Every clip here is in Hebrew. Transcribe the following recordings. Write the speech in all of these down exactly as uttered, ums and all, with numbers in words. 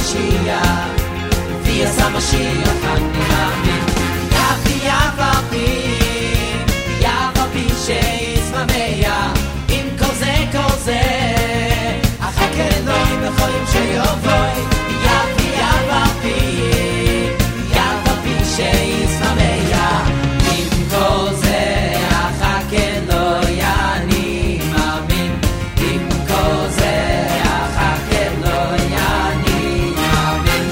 המשיח, ביאס המשיח אני מאמין. יפי יפי יפי שישממיה, עם כל זה כל זה אחר אלוהים יכולים שיובוי. יפי יפי יפי שישממיה, עם כל זה אחר אלוהים אני מאמין. עם כל זה אחר אלוהים אני מאמין.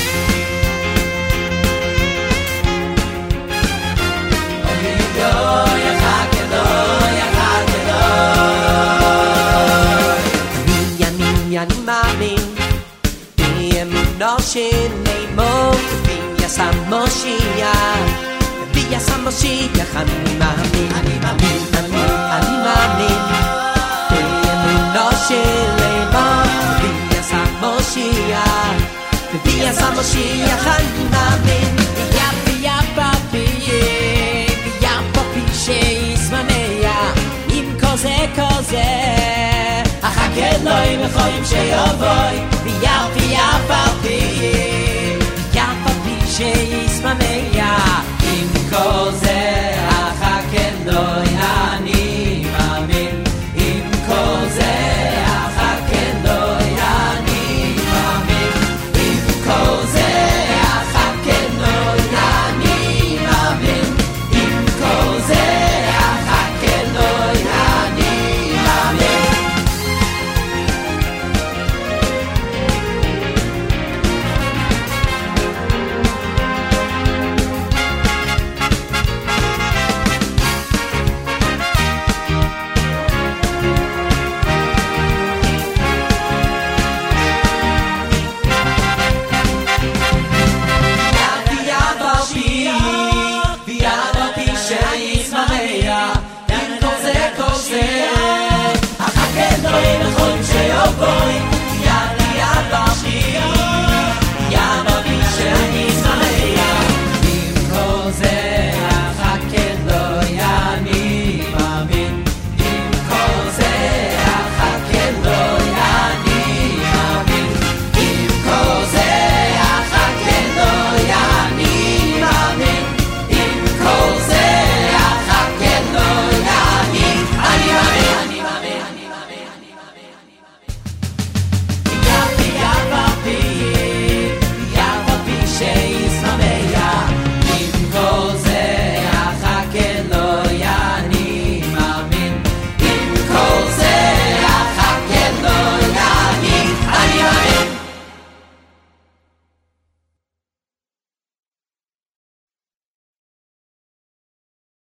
אני מאמין באמונו שנאמור ביאס המשיח, ביאס המשיח אני מאמין. אני מאמין, אני מאמין באמונו שנאמור ביאס המשיח, ביאס המשיח אני מאמין. יפי יפי יפי שישממיה, עם כל זה כל זה אחר אלוהים יכולים שיובוי. ויפי יפי